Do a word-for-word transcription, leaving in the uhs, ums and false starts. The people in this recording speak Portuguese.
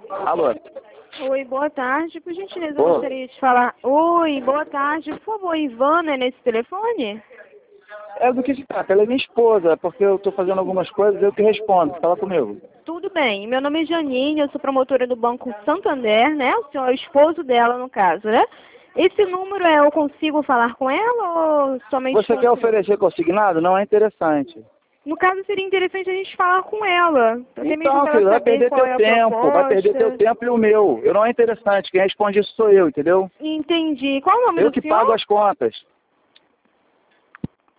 Alô? Oi, boa tarde. Por gentileza, eu Ô. gostaria de falar... Oi, boa tarde. Por favor, Ivana, é nesse telefone? É do que se trata, ela é minha esposa, porque eu tô fazendo algumas coisas, eu que respondo, fala comigo. Tudo bem. Meu nome é Janine, eu sou promotora do Banco Santander, né? O senhor é o esposo dela, no caso, né? Esse número, é, eu consigo falar com ela ou somente Você com o quer senhor? oferecer consignado? Não é interessante. No caso, seria interessante a gente falar com ela. Até mesmo Então, para filho, ela vai saber perder qual teu é a tempo, vai perder teu proposta. tempo e o meu. Eu não é interessante, quem responde isso sou eu, entendeu? Entendi. Qual o nome Eu do que pago senhor? as contas.